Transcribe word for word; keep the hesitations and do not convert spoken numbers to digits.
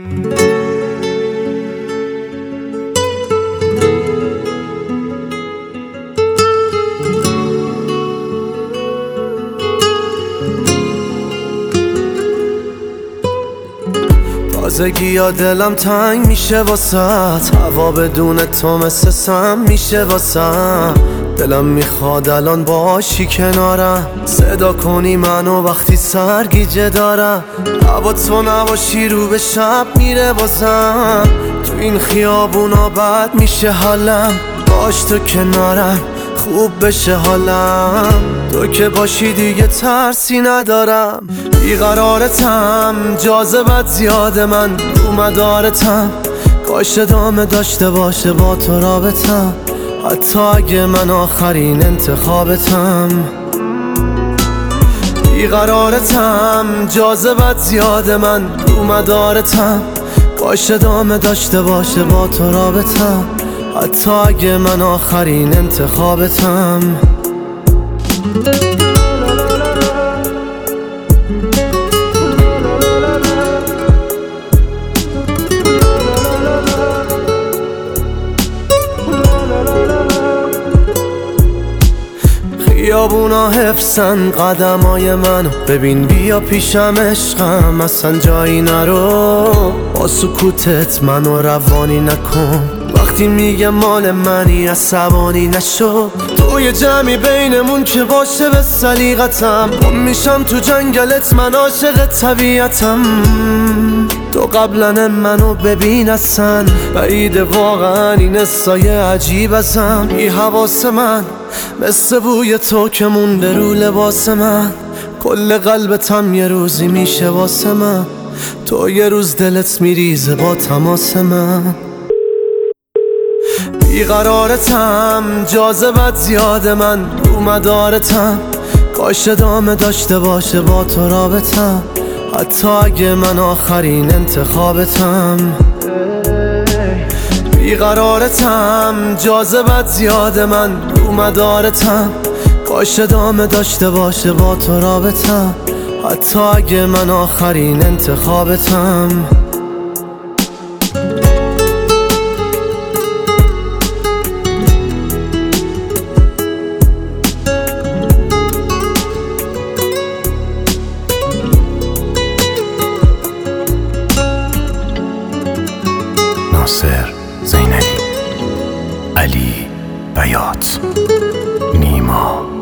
تازگی یا دلم تنگ میشه واسط، هوا بدون تو مثل سم میشه واسم. دلم میخواد الان باشی کنارم، صدا کنی منو وقتی سرگیجه دارم. هوا تو نباشی رو به شب میره بازم، تو این خیابونا بد میشه حالم. باش تو کنارم خوب بشه حالم، تو که باشی دیگه ترسی ندارم. بیقرارتم جاذبت زیاده، من رو مدارتم. کاش ادامه داشته باشه با تو رابطم، حتی اگه من آخرین انتخابتم. بیقرارتم جاذبت زیاده، من رو مدارتم. کاش ادامه داشته باشه با تو رابطم، حتی اگه من آخرین انتخابتم. خیابونا حفظن قدمای منو، ببین بیا پیشم عشقم، اصلا جایی نرو. با سکوتت منو روانی نکن، وقتی میگه مال منی عصبانی نشو. توی جمعی بینمون که باشه به سلیقتم، گم میشم تو جنگلت من عاشق طبیعتم. تو قبلا منو ببین اصلا بعید واقعا این سایه عجیب ازم. بی حواس من مثل بوی تو که مونده رو لباس من، کل قلبتم یه روزی میشه واسه من. تو یه روز دلت میریزه با تماس من. بیقرارتم جاذبت زیاده، من رو مدارتم. کاش ادامه داشته باشه با تو رابطم، حتی اگه من آخرین انتخابتم. بیقرارتم جاذبت زیاده، من رو مدارتم. کاش ادامه داشته باشه با تو رابطم، حتی اگه من آخرین انتخابتم. ناصر زینلی، علی بیات، نیما